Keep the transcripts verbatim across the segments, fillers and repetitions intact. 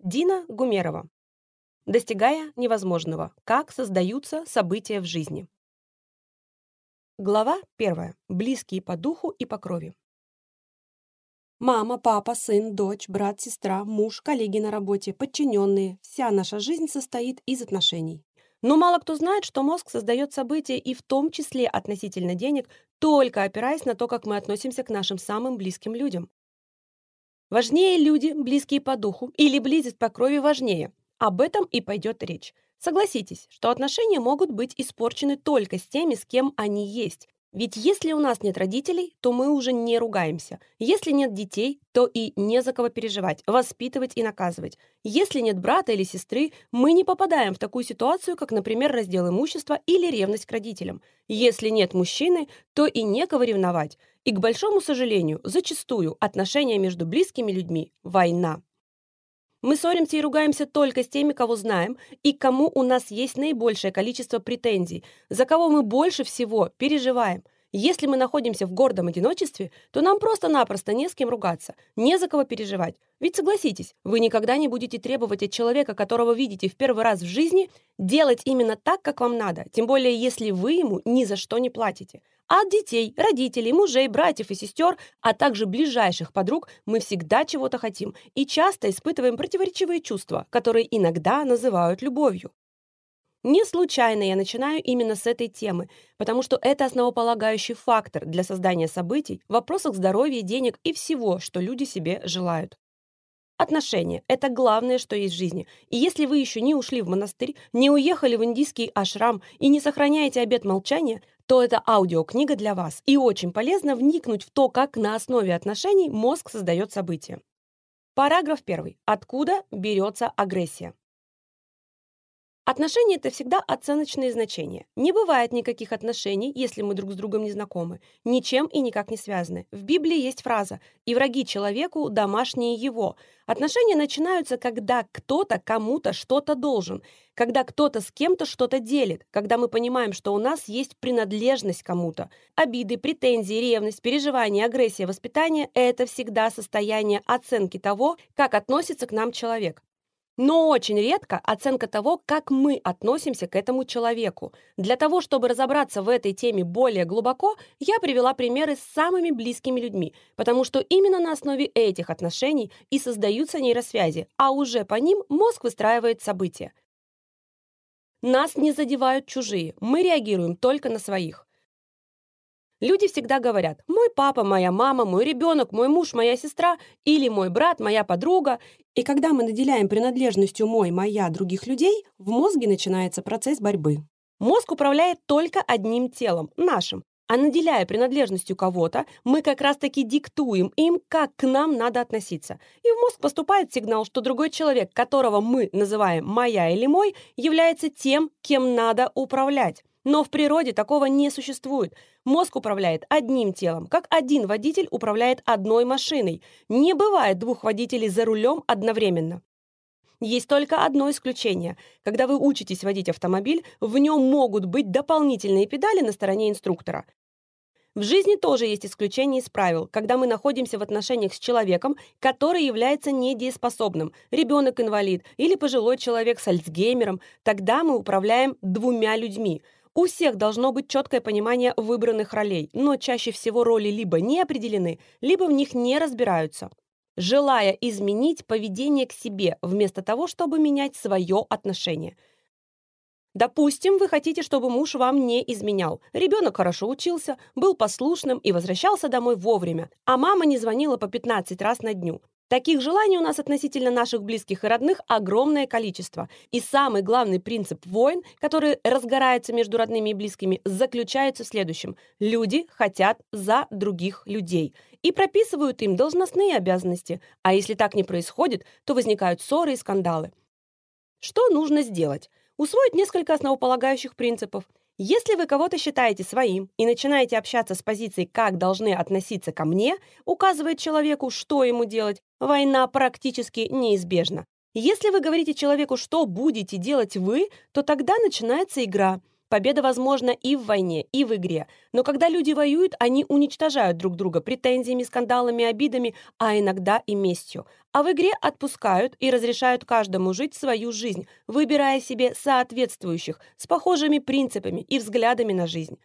Дина Гумерова. Достигая невозможного. Как создаются события в жизни. Глава первая. Близкие по духу и по крови. Мама, папа, сын, дочь, брат, сестра, муж, коллеги на работе, подчиненные. Вся наша жизнь состоит из отношений. Но мало кто знает, что мозг создает события и в том числе относительно денег, только опираясь на то, как мы относимся к нашим самым близким людям. Важнее люди, близкие по духу, или близость по крови важнее? Об этом и пойдет речь. Согласитесь, что отношения могут быть испорчены только с теми, с кем они есть. Ведь если у нас нет родителей, то мы уже не ругаемся. Если нет детей, то и не за кого переживать, воспитывать и наказывать. Если нет брата или сестры, мы не попадаем в такую ситуацию, как, например, раздел имущества или ревность к родителям. Если нет мужчины, то и некого ревновать. И, к большому сожалению, зачастую отношения между близкими людьми – война. Мы ссоримся и ругаемся только с теми, кого знаем, и к кому у нас есть наибольшее количество претензий, за кого мы больше всего переживаем. Если мы находимся в гордом одиночестве, то нам просто-напросто не с кем ругаться, не за кого переживать. Ведь согласитесь, вы никогда не будете требовать от человека, которого видите в первый раз в жизни, делать именно так, как вам надо, тем более если вы ему ни за что не платите. А от детей, родителей, мужей, братьев и сестер, а также ближайших подруг мы всегда чего-то хотим и часто испытываем противоречивые чувства, которые иногда называют любовью. Не случайно я начинаю именно с этой темы, потому что это основополагающий фактор для создания событий в вопросах здоровья, денег и всего, что люди себе желают. Отношения – это главное, что есть в жизни. И если вы еще не ушли в монастырь, не уехали в индийский ашрам и не сохраняете обет молчания, то это аудиокнига для вас. И очень полезно вникнуть в то, как на основе отношений мозг создает события. Параграф первый. Откуда берется агрессия? Отношения – это всегда оценочные значения. Не бывает никаких отношений, если мы друг с другом не знакомы, ничем и никак не связаны. В Библии есть фраза «И враги человеку, домашние его». Отношения начинаются, когда кто-то кому-то что-то должен, когда кто-то с кем-то что-то делит, когда мы понимаем, что у нас есть принадлежность кому-то. Обиды, претензии, ревность, переживания, агрессия, воспитание – это всегда состояние оценки того, как относится к нам человек. Но очень редко оценка того, как мы относимся к этому человеку. Для того, чтобы разобраться в этой теме более глубоко, я привела примеры с самыми близкими людьми, потому что именно на основе этих отношений и создаются нейросвязи, а уже по ним мозг выстраивает события. Нас не задевают чужие, мы реагируем только на своих. Люди всегда говорят «мой папа, моя мама, мой ребенок, мой муж, моя сестра» или «мой брат, моя подруга». И когда мы наделяем принадлежностью «мой», «моя» других людей, в мозге начинается процесс борьбы. Мозг управляет только одним телом, нашим. А наделяя принадлежностью кого-то, мы как раз-таки диктуем им, как к нам надо относиться. И в мозг поступает сигнал, что другой человек, которого мы называем «моя» или «мой», является тем, кем надо управлять. Но в природе такого не существует. Мозг управляет одним телом, как один водитель управляет одной машиной. Не бывает двух водителей за рулем одновременно. Есть только одно исключение. Когда вы учитесь водить автомобиль, в нем могут быть дополнительные педали на стороне инструктора. В жизни тоже есть исключения из правил, когда мы находимся в отношениях с человеком, который является недееспособным, ребенок-инвалид или пожилой человек с Альцгеймером, тогда мы управляем двумя людьми. У всех должно быть четкое понимание выбранных ролей, но чаще всего роли либо не определены, либо в них не разбираются, желая изменить поведение к себе, вместо того, чтобы менять свое отношение. Допустим, вы хотите, чтобы муж вам не изменял. Ребенок хорошо учился, был послушным и возвращался домой вовремя, а мама не звонила по пятнадцать раз на дню. Таких желаний у нас относительно наших близких и родных огромное количество. И самый главный принцип войн, который разгорается между родными и близкими, заключается в следующем. Люди хотят за других людей и прописывают им должностные обязанности. А если так не происходит, то возникают ссоры и скандалы. Что нужно сделать? Усвоить несколько основополагающих принципов. Если вы кого-то считаете своим и начинаете общаться с позиции «как должны относиться ко мне», указывает человеку, что ему делать, война практически неизбежна. Если вы говорите человеку, что будете делать вы, то тогда начинается игра. Победа возможна и в войне, и в игре. Но когда люди воюют, они уничтожают друг друга претензиями, скандалами, обидами, а иногда и местью. А в игре отпускают и разрешают каждому жить свою жизнь, выбирая себе соответствующих, с похожими принципами и взглядами на жизнь.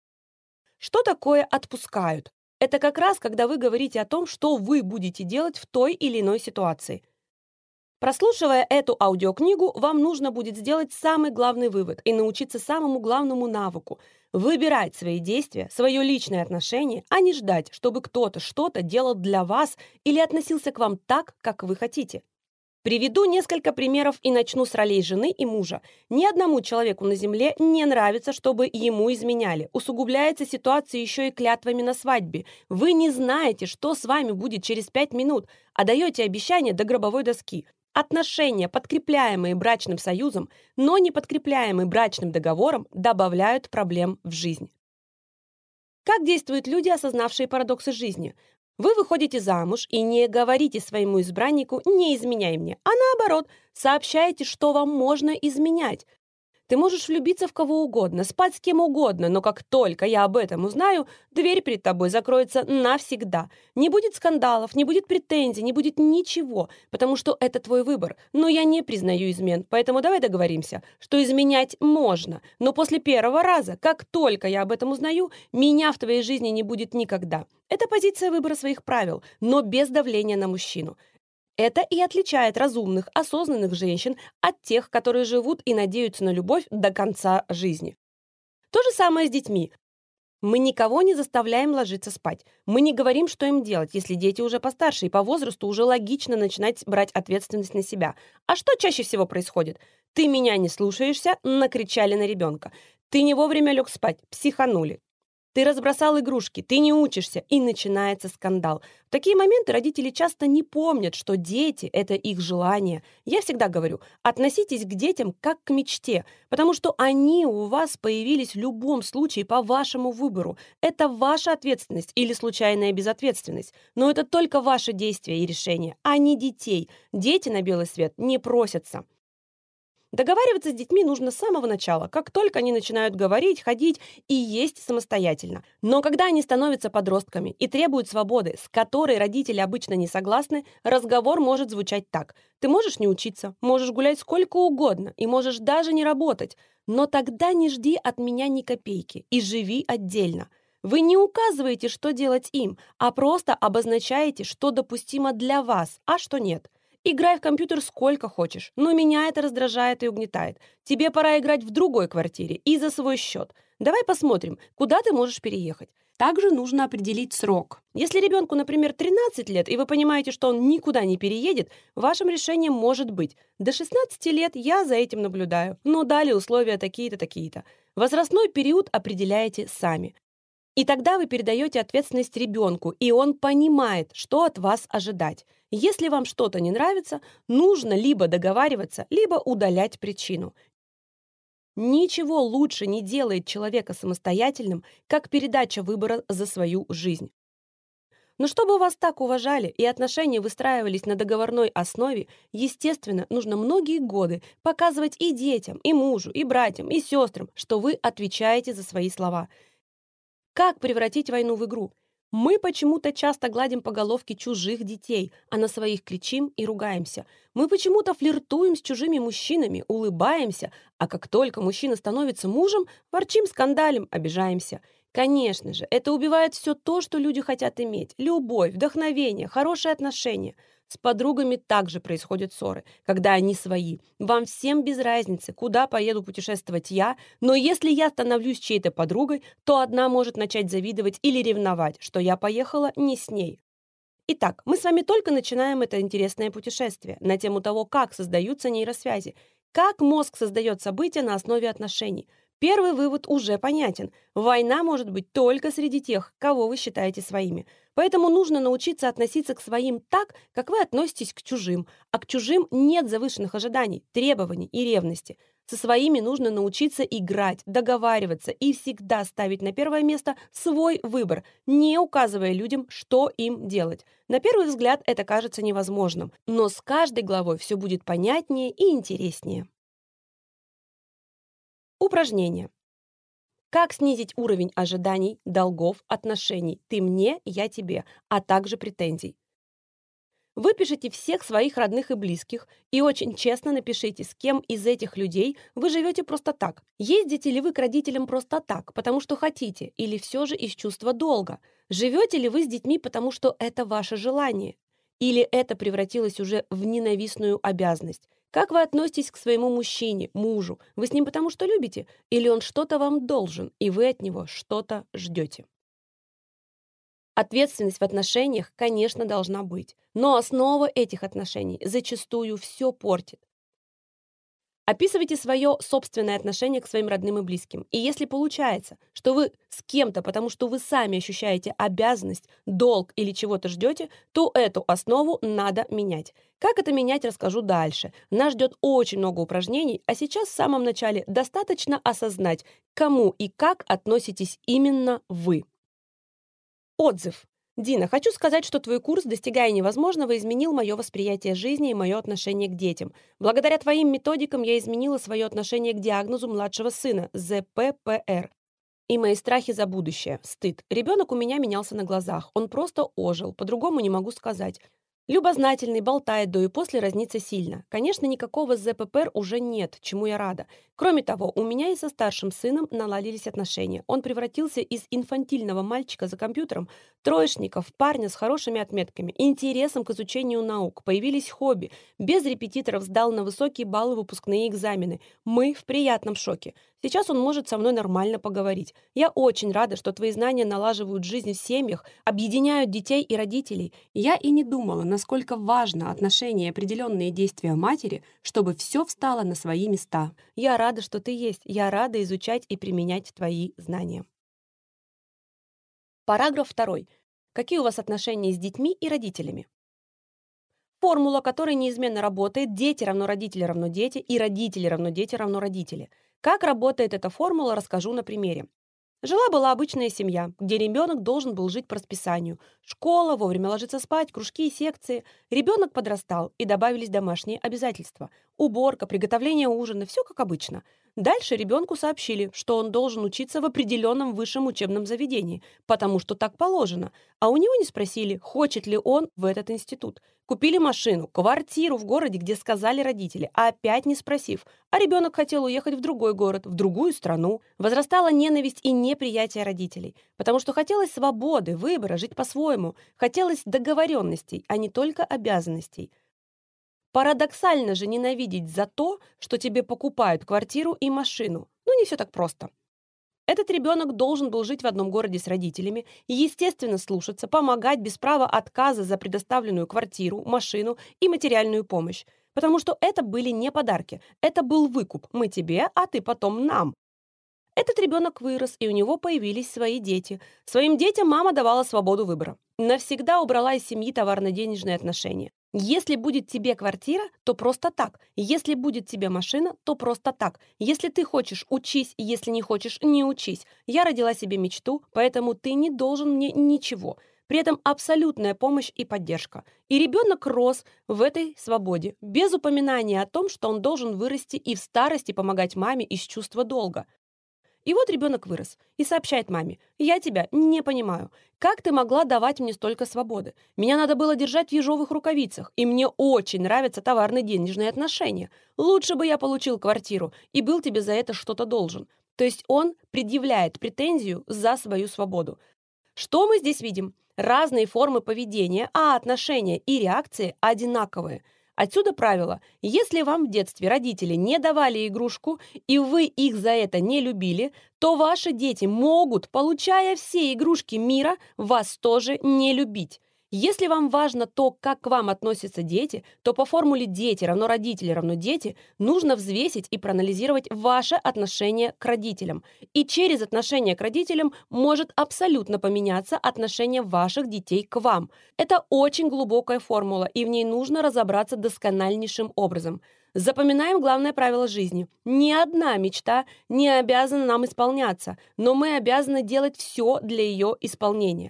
Что такое «отпускают»? Это как раз, когда вы говорите о том, что вы будете делать в той или иной ситуации. Прослушивая эту аудиокнигу, вам нужно будет сделать самый главный вывод и научиться самому главному навыку – выбирать свои действия, свое личное отношение, а не ждать, чтобы кто-то что-то делал для вас или относился к вам так, как вы хотите. Приведу несколько примеров и начну с ролей жены и мужа. Ни одному человеку на земле не нравится, чтобы ему изменяли. Усугубляется ситуация еще и клятвами на свадьбе. Вы не знаете, что с вами будет через пять минут, а даете обещание до гробовой доски. Отношения, подкрепляемые брачным союзом, но не подкрепляемые брачным договором, добавляют проблем в жизнь. Как действуют люди, осознавшие парадоксы жизни? Вы выходите замуж и не говорите своему избраннику «не изменяй мне», а наоборот, сообщаете, что вам можно изменять. Ты можешь влюбиться в кого угодно, спать с кем угодно, но как только я об этом узнаю, дверь перед тобой закроется навсегда. Не будет скандалов, не будет претензий, не будет ничего, потому что это твой выбор. Но я не признаю измен, поэтому давай договоримся, что изменять можно. Но после первого раза, как только я об этом узнаю, меня в твоей жизни не будет никогда. Это позиция выбора своих правил, но без давления на мужчину. Это и отличает разумных, осознанных женщин от тех, которые живут и надеются на любовь до конца жизни. То же самое с детьми. Мы никого не заставляем ложиться спать. Мы не говорим, что им делать, если дети уже постарше и по возрасту уже логично начинать брать ответственность на себя. А что чаще всего происходит? Ты меня не слушаешься, накричали на ребенка. Ты не вовремя лег спать, психанули. Ты разбросал игрушки, ты не учишься, и начинается скандал. В такие моменты родители часто не помнят, что дети – это их желание. Я всегда говорю, относитесь к детям как к мечте, потому что они у вас появились в любом случае по вашему выбору. Это ваша ответственность или случайная безответственность. Но это только ваши действия и решения, а не детей. Дети на белый свет не просятся. Договариваться с детьми нужно с самого начала, как только они начинают говорить, ходить и есть самостоятельно. Но когда они становятся подростками и требуют свободы, с которой родители обычно не согласны, разговор может звучать так. Ты можешь не учиться, можешь гулять сколько угодно и можешь даже не работать, но тогда не жди от меня ни копейки и живи отдельно. Вы не указываете, что делать им, а просто обозначаете, что допустимо для вас, а что нет. Играй в компьютер сколько хочешь, но меня это раздражает и угнетает. Тебе пора играть в другой квартире и за свой счет. Давай посмотрим, куда ты можешь переехать. Также нужно определить срок. Если ребенку, например, тринадцать лет, и вы понимаете, что он никуда не переедет, вашим решением может быть: до шестнадцати лет я за этим наблюдаю, но далее условия такие-то, такие-то. Возрастной период определяете сами. И тогда вы передаете ответственность ребенку, и он понимает, что от вас ожидать. Если вам что-то не нравится, нужно либо договариваться, либо удалять причину. Ничего лучше не делает человека самостоятельным, как передача выбора за свою жизнь. Но чтобы вас так уважали и отношения выстраивались на договорной основе, естественно, нужно многие годы показывать и детям, и мужу, и братьям, и сестрам, что вы отвечаете за свои слова. Как превратить войну в игру? Мы почему-то часто гладим по головке чужих детей, а на своих кричим и ругаемся. Мы почему-то флиртуем с чужими мужчинами, улыбаемся, а как только мужчина становится мужем, ворчим, скандалим, обижаемся. Конечно же, это убивает все то, что люди хотят иметь. Любовь, вдохновение, хорошие отношения. С подругами также происходят ссоры, когда они свои. Вам всем без разницы, куда поеду путешествовать я, но если я становлюсь чьей-то подругой, то одна может начать завидовать или ревновать, что я поехала не с ней. Итак, мы с вами только начинаем это интересное путешествие на тему того, как создаются нейросвязи, как мозг создает события на основе отношений. Первый вывод уже понятен. Война может быть только среди тех, кого вы считаете своими. Поэтому нужно научиться относиться к своим так, как вы относитесь к чужим. А к чужим нет завышенных ожиданий, требований и ревности. Со своими нужно научиться играть, договариваться и всегда ставить на первое место свой выбор, не указывая людям, что им делать. На первый взгляд это кажется невозможным, но с каждой главой все будет понятнее и интереснее. Упражнение. Как снизить уровень ожиданий, долгов, отношений «ты мне, я тебе», а также претензий? Выпишите всех своих родных и близких и очень честно напишите, с кем из этих людей вы живете просто так. Ездите ли вы к родителям просто так, потому что хотите, или все же из чувства долга? Живете ли вы с детьми, потому что это ваше желание? Или это превратилось уже в ненавистную обязанность? Как вы относитесь к своему мужчине, мужу? Вы с ним потому что любите? Или он что-то вам должен, и вы от него что-то ждете? Ответственность в отношениях, конечно, должна быть, но основа этих отношений зачастую все портит. Описывайте свое собственное отношение к своим родным и близким. И если получается, что вы с кем-то, потому что вы сами ощущаете обязанность, долг или чего-то ждете, то эту основу надо менять. Как это менять, расскажу дальше. Нас ждет очень много упражнений, а сейчас в самом начале достаточно осознать, к кому и как относитесь именно вы. Отзыв. Дина, хочу сказать, что твой курс «Достигая невозможного» изменил мое восприятие жизни и мое отношение к детям. Благодаря твоим методикам я изменила свое отношение к диагнозу младшего сына – зэ пэ пэ эр. И мои страхи за будущее. Стыд. Ребенок у меня менялся на глазах. Он просто ожил. По-другому не могу сказать. Любознательный, болтает до и после, разнится сильно. Конечно, никакого зэ пэ пэ эр уже нет, чему я рада. Кроме того, у меня и со старшим сыном наладились отношения. Он превратился из инфантильного мальчика за компьютером, троечника, в парня с хорошими отметками, интересом к изучению наук. Появились хобби. Без репетиторов сдал на высокие баллы выпускные экзамены. Мы в приятном шоке. Сейчас он может со мной нормально поговорить. Я очень рада, что твои знания налаживают жизнь в семьях, объединяют детей и родителей. Я и не думала, насколько важно отношение и определенные действия матери, чтобы все встало на свои места. Я рада, что ты есть. Я рада изучать и применять твои знания. Параграф второй. Какие у вас отношения с детьми и родителями? Формула, которая неизменно работает: дети равно родители равно дети, и родители равно дети равно родители. Как работает эта формула, расскажу на примере. Жила-была обычная семья, где ребенок должен был жить по расписанию. Школа, вовремя ложиться спать, кружки и секции. Ребенок подрастал, и добавились домашние обязательства. Уборка, приготовление ужина, все как обычно. Дальше ребенку сообщили, что он должен учиться в определенном высшем учебном заведении, потому что так положено. А у него не спросили, хочет ли он в этот институт. Купили машину, квартиру в городе, где сказали родители, а опять не спросив. А ребенок хотел уехать в другой город, в другую страну. Возрастала ненависть и неприятие родителей, потому что хотелось свободы, выбора, жить по-своему. Хотелось договоренностей, а не только обязанностей. Парадоксально же ненавидеть за то, что тебе покупают квартиру и машину. Ну, не все так просто. Этот ребенок должен был жить в одном городе с родителями и, естественно, слушаться, помогать без права отказа за предоставленную квартиру, машину и материальную помощь. Потому что это были не подарки, это был выкуп. Мы тебе, а ты потом нам. Этот ребенок вырос, и у него появились свои дети. Своим детям мама давала свободу выбора. Навсегда убрала из семьи товарно-денежные отношения. Если будет тебе квартира, то просто так. Если будет тебе машина, то просто так. Если ты хочешь, учись, если не хочешь, не учись. Я родила себе мечту, поэтому ты не должен мне ничего. При этом абсолютная помощь и поддержка. И ребенок рос в этой свободе, без упоминания о том, что он должен вырасти и в старости помогать маме из чувства долга. И вот ребенок вырос и сообщает маме: «Я тебя не понимаю. Как ты могла давать мне столько свободы? Меня надо было держать в ежовых рукавицах, и мне очень нравятся товарно-денежные отношения. Лучше бы я получил квартиру и был тебе за это что-то должен». То есть он предъявляет претензию за свою свободу. Что мы здесь видим? Разные формы поведения, а отношения и реакции одинаковые. Отсюда правило: если вам в детстве родители не давали игрушку, и вы их за это не любили, то ваши дети могут, получая все игрушки мира, вас тоже не любить. Если вам важно то, как к вам относятся дети, то по формуле «дети равно родители равно дети» нужно взвесить и проанализировать ваше отношение к родителям. И через отношение к родителям может абсолютно поменяться отношение ваших детей к вам. Это очень глубокая формула, и в ней нужно разобраться доскональнейшим образом. Запоминаем главное правило жизни. Ни одна мечта не обязана нам исполняться, но мы обязаны делать все для ее исполнения.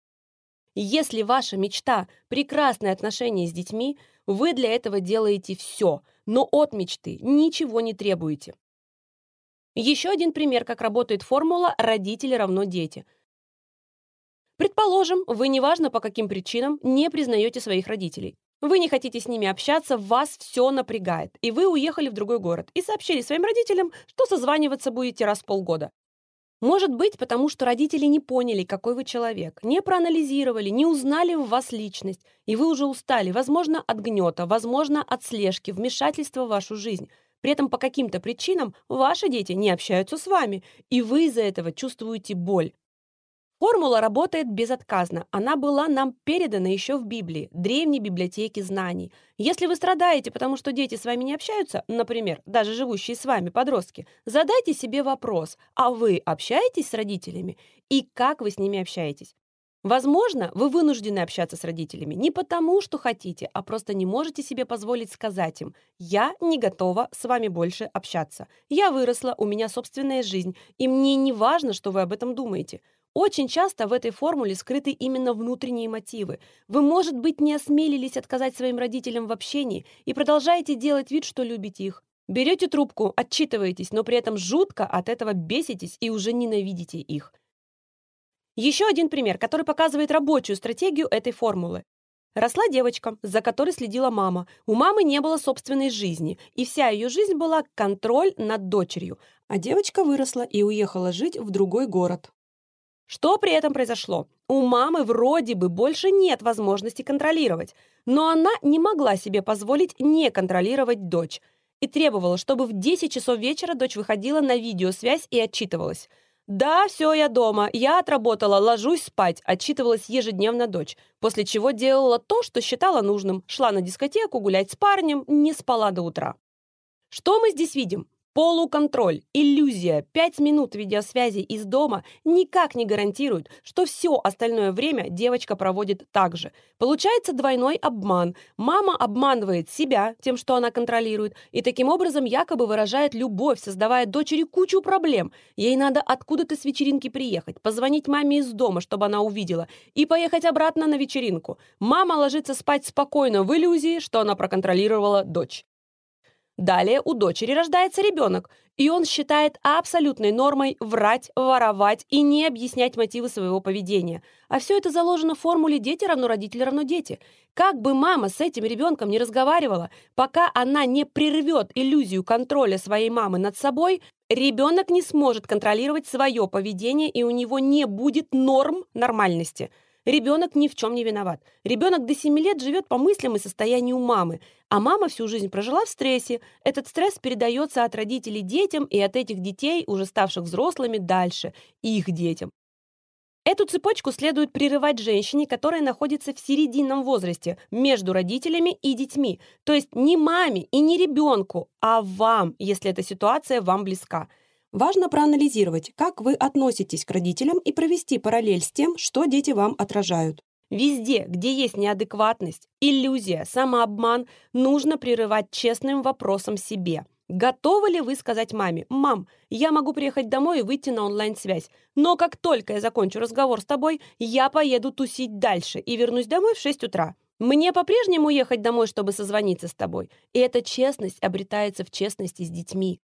Если ваша мечта – прекрасные отношения с детьми, вы для этого делаете все, но от мечты ничего не требуете. Еще один пример, как работает формула «родители равно дети». Предположим, вы неважно по каким причинам не признаете своих родителей. Вы не хотите с ними общаться, вас все напрягает, и вы уехали в другой город и сообщили своим родителям, что созваниваться будете раз в полгода. Может быть, потому что родители не поняли, какой вы человек, не проанализировали, не узнали в вас личность, и вы уже устали, возможно, от гнета, возможно, от слежки, вмешательства в вашу жизнь. При этом по каким-то причинам ваши дети не общаются с вами, и вы из-за этого чувствуете боль. Формула работает безотказно. Она была нам передана еще в Библии, древней библиотеке знаний. Если вы страдаете, потому что дети с вами не общаются, например, даже живущие с вами подростки, задайте себе вопрос, а вы общаетесь с родителями и как вы с ними общаетесь? Возможно, вы вынуждены общаться с родителями не потому, что хотите, а просто не можете себе позволить сказать им: «Я не готова с вами больше общаться. Я выросла, у меня собственная жизнь, и мне не важно, что вы об этом думаете». Очень часто в этой формуле скрыты именно внутренние мотивы. Вы, может быть, не осмелились отказать своим родителям в общении и продолжаете делать вид, что любите их. Берете трубку, отчитываетесь, но при этом жутко от этого беситесь и уже ненавидите их. Еще один пример, который показывает рабочую стратегию этой формулы. Росла девочка, за которой следила мама. У мамы не было собственной жизни, и вся ее жизнь была контроль над дочерью. А девочка выросла и уехала жить в другой город. Что при этом произошло? У мамы вроде бы больше нет возможности контролировать, но она не могла себе позволить не контролировать дочь и требовала, чтобы в десять часов вечера дочь выходила на видеосвязь и отчитывалась. «Да, все, я дома, я отработала, ложусь спать», отчитывалась ежедневно дочь, после чего делала то, что считала нужным, шла на дискотеку, гулять с парнем, не спала до утра. Что мы здесь видим? Полуконтроль, иллюзия, пять минут видеосвязи из дома никак не гарантируют, что все остальное время девочка проводит так же. Получается двойной обман. Мама обманывает себя тем, что она контролирует, и таким образом якобы выражает любовь, создавая дочери кучу проблем. Ей надо откуда-то с вечеринки приехать, позвонить маме из дома, чтобы она увидела, и поехать обратно на вечеринку. Мама ложится спать спокойно в иллюзии, что она проконтролировала дочь. Далее у дочери рождается ребенок, и он считает абсолютной нормой врать, воровать и не объяснять мотивы своего поведения. А все это заложено в формуле «дети равно родители равно дети». Как бы мама с этим ребенком не разговаривала, пока она не прервет иллюзию контроля своей мамы над собой, ребенок не сможет контролировать свое поведение, и у него не будет норм нормальности. Ребенок ни в чем не виноват. Ребенок до семи лет живет по мыслям и состоянию мамы, а мама всю жизнь прожила в стрессе. Этот стресс передается от родителей детям и от этих детей, уже ставших взрослыми, дальше, их детям. Эту цепочку следует прерывать женщине, которая находится в серединном возрасте, между родителями и детьми. То есть не маме и не ребенку, а вам, если эта ситуация вам близка. Важно проанализировать, как вы относитесь к родителям, и провести параллель с тем, что дети вам отражают. Везде, где есть неадекватность, иллюзия, самообман, нужно прерывать честным вопросом себе. Готовы ли вы сказать маме: «Мам, я могу приехать домой и выйти на онлайн-связь, но как только я закончу разговор с тобой, я поеду тусить дальше и вернусь домой в шесть утра. Мне по-прежнему ехать домой, чтобы созвониться с тобой». И эта честность обретается в честности с детьми.